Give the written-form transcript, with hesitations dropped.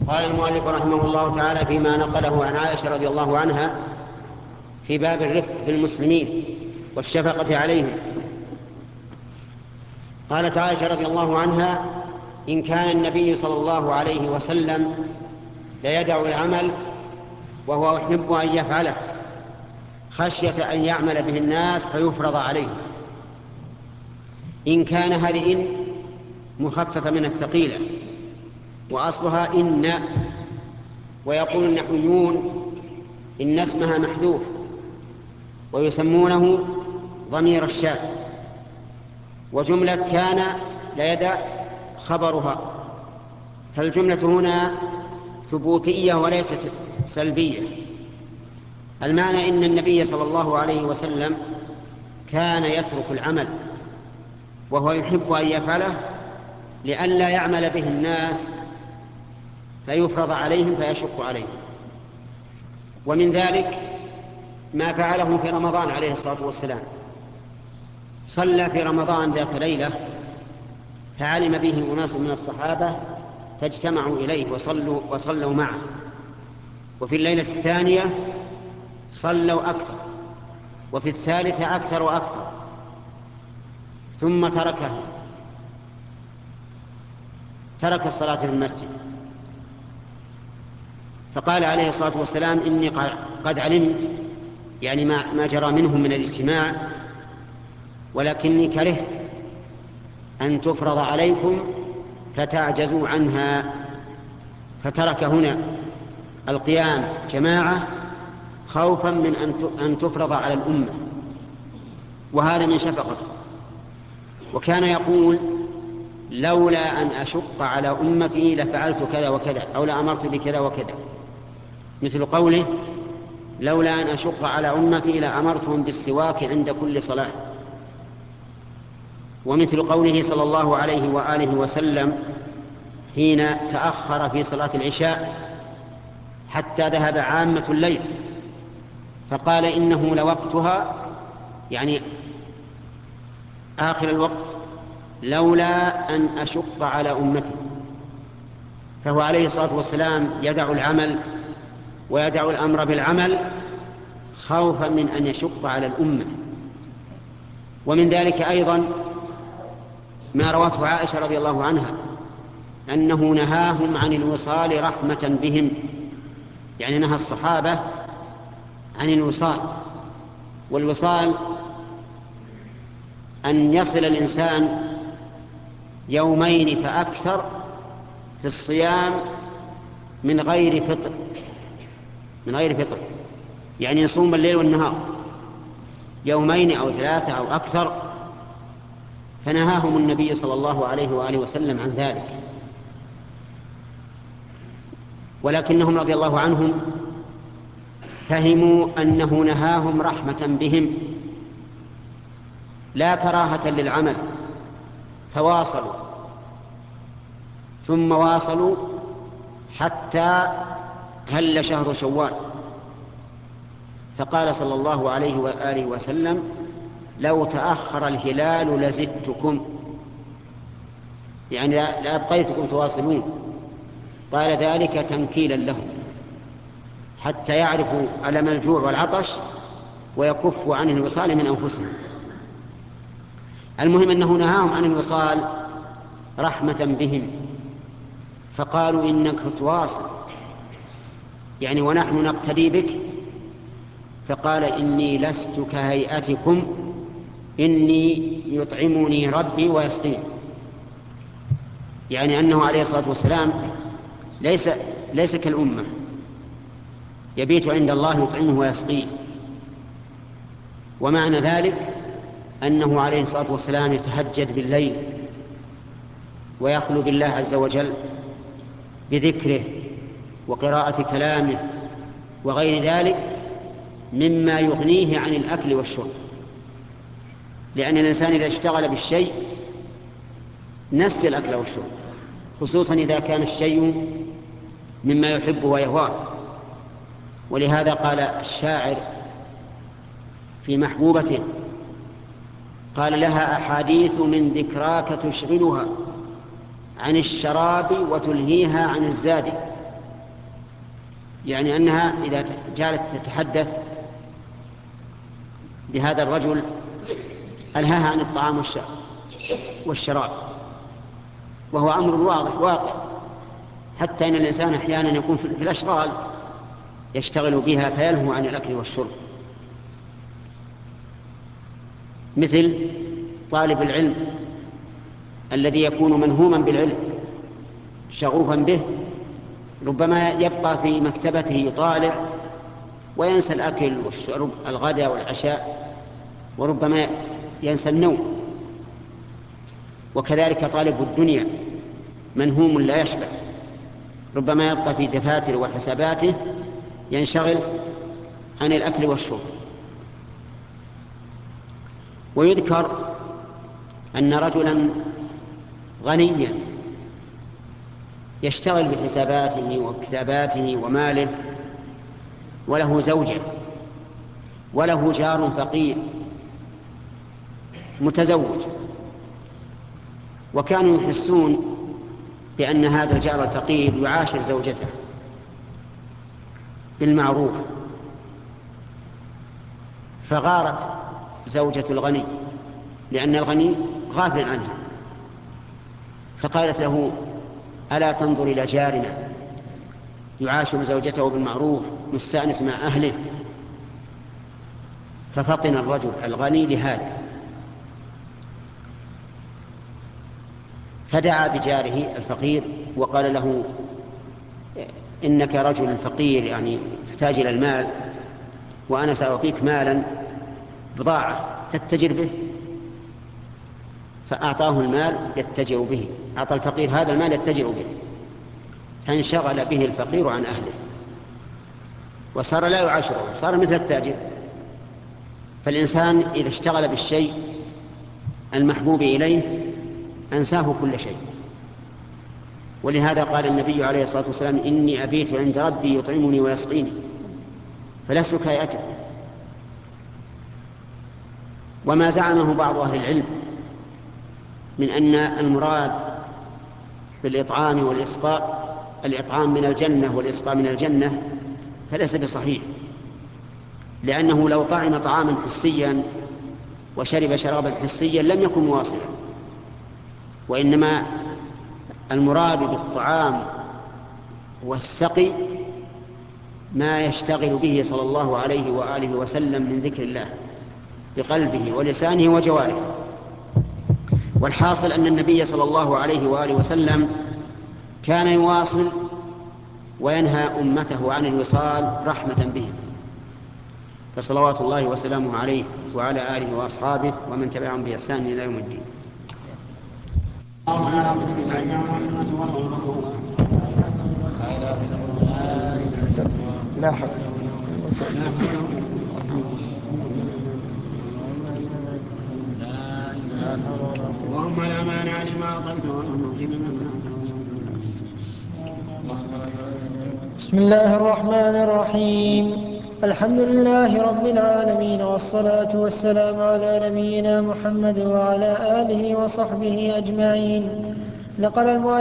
قال المؤلف رحمه الله تعالى فيما نقله عن عائشة رضي الله عنها في باب الرفق بالمسلمين والشفقة عليهم. قالت عائشة رضي الله عنها: إن كان النبي صلى الله عليه وسلم ليدع العمل وهو يحب أن يفعله خشية أن يعمل به الناس فيفرض عليه. إن كان هذه إن مخففة من الثقيلة، وأصلها إن. ويقول النحويون إن اسمها محذوف ويسمونه ضمير الشاذ، وجملة كان ليدع خبرها، فالجملة هنا ثبوتية وليست سلبية. المعنى إن النبي صلى الله عليه وسلم كان يترك العمل وهو يحب أن يفعله لئلا يعمل به الناس فيفرض عليهم فيشق عليهم. ومن ذلك ما فعله في رمضان عليه الصلاة والسلام. صلى في رمضان ذات ليلة فعلم به أناس من الصحابة فاجتمعوا إليه وصلوا معه، وفي الليلة الثانية صلوا أكثر، وفي الثالثة أكثر وأكثر، ثم ترك الصلاة في المسجد، فقال عليه الصلاة والسلام: إني قد علمت، يعني ما جرى منهم من الاجتماع، ولكني كرهت أن تفرض عليكم فتعجزوا عنها. فترك هنا القيام جماعة خوفا من أن تفرض على الأمة، وهذا من شفقته. وكان يقول: لولا أن أشق على أمتي لفعلت كذا وكذا، أو لأمرت بكذا وكذا، مثل قوله: لولا أن أشق على أمتي لأمرتهم بالسواك عند كل صلاة. ومثل قوله صلى الله عليه وآله وسلم حين تأخر في صلاة العشاء حتى ذهب عامة الليل فقال: إنه لوقتها، يعني آخر الوقت، لولا أن أشق على أمتي. فهو عليه الصلاة والسلام يدع العمل ويدع الأمر بالعمل خوفا من أن يشق على الأمة. ومن ذلك أيضا ما رواته عائشة رضي الله عنها أنه نهاهم عن الوصال رحمة بهم، يعني نهى الصحابة عن الوصال. والوصال أن يصل الإنسان يومين فأكثر في الصيام من غير فطر، يعني يصوم الليل والنهار يومين أو ثلاثة أو أكثر، فنهاهم النبي صلى الله عليه وآله وسلم عن ذلك. ولكنهم رضي الله عنهم فهموا أنه نهاهم رحمة بهم لا كراهة للعمل، فواصلوا ثم واصلوا حتى هل شهر شوال، فقال صلى الله عليه وآله وسلم: لو تأخر الهلال لزدتكم، يعني لأبقيتكم تواصلون. قال ذلك تنكيلا لهم حتى يعرفوا ألم الجوع والعطش ويكفوا عن الوصال من أنفسهم. المهم أنه نهاهم عن الوصال رحمة بهم، فقالوا: إنك تواصل، يعني ونحن نقتدي بك. فقال: إني لست كهيئتكم، إني يطعمني ربي ويسقين، يعني أنه عليه الصلاة والسلام ليس كالأمة، يبيت عند الله يطعمه ويسقيه. ومعنى ذلك أنه عليه الصلاة والسلام يتهجد بالليل ويخلو بالله عز وجل بذكره وقراءة كلامه وغير ذلك مما يغنيه عن الأكل والشرب، لأن الإنسان إذا اشتغل بالشيء نسي الأكل والشرب، خصوصا إذا كان الشيء مما يحبه ويهواه. ولهذا قال الشاعر في محبوبته: قال: لها أحاديث من ذكراك تشغلها عن الشراب وتلهيها عن الزاد، يعني أنها إذا جعلت تتحدث بهذا الرجل ألهاها عن الطعام والشراب، وهو أمر واضح واقع، حتى إن الإنسان أحيانا يكون في الأشغال يشتغل بها فيلهو عن الأكل والشرب، مثل طالب العلم الذي يكون منهوما بالعلم شغوفا به، ربما يبقى في مكتبته يطالع وينسى الأكل والشرب الغداء والعشاء، وربما ينسى النوم. وكذلك طالب الدنيا منهوم لا يشبع، ربما يبقى في دفاتر وحساباته ينشغل عن الأكل والشرب. ويذكر أن رجلا غنيا يشتغل بحساباته وكتاباته وماله، وله زوجة وله جار فقير متزوج، وكانوا يحسون بأن هذا الجار الفقير يعاشر زوجته بالمعروف، فغارت زوجة الغني لأن الغني غافل عنها، فقالت له: ألا تنظر إلى جارنا يعاشر زوجته بالمعروف مستأنس مع أهله؟ ففطن الرجل الغني لهذا، فدعا بجاره الفقير وقال له: إنك رجل فقير، يعني تحتاج إلى المال، وأنا سأعطيك مالا بضاعة تتجر به. فأعطاه المال يتجر به، أعطى الفقير هذا المال يتجر به، فانشغل به الفقير عن أهله وصار لا يعاشره، صار مثل التاجر. فالإنسان إذا اشتغل بالشيء المحبوب إليه أنساه كل شيء. ولهذا قال النبي عليه الصلاة والسلام: إني أبيت عند ربي يطعمني ويسقيني، فلست كيأته. وما زعمه بعض أهل العلم من أن المراد بالإطعام والإسقاء الإطعام من الجنة والإسقاء من الجنة فليس بصحيح، لأنه لو طعم طعاما حسيا وشرب شرابا حسيا لم يكن مواصلا، وإنما المراد بالطعام والسقي ما يشتغل به صلى الله عليه وآله وسلم من ذكر الله بقلبه ولسانه وجوارحه. والحاصل أن النبي صلى الله عليه وآله وسلم كان يواصل وينهى أمته عن الوصال رحمة بهم، فصلوات الله وسلامه عليه وعلى آله وأصحابه ومن تبعهم بإحسان إلى يوم الدين. لا حول. اللهم لا مانع لما أعطيت ولا معطي لما منعت. بسم الله الرحمن الرحيم. الحمد لله رب العالمين، والصلاة والسلام على نبينا محمد وعلى آله وصحبه أجمعين. نقل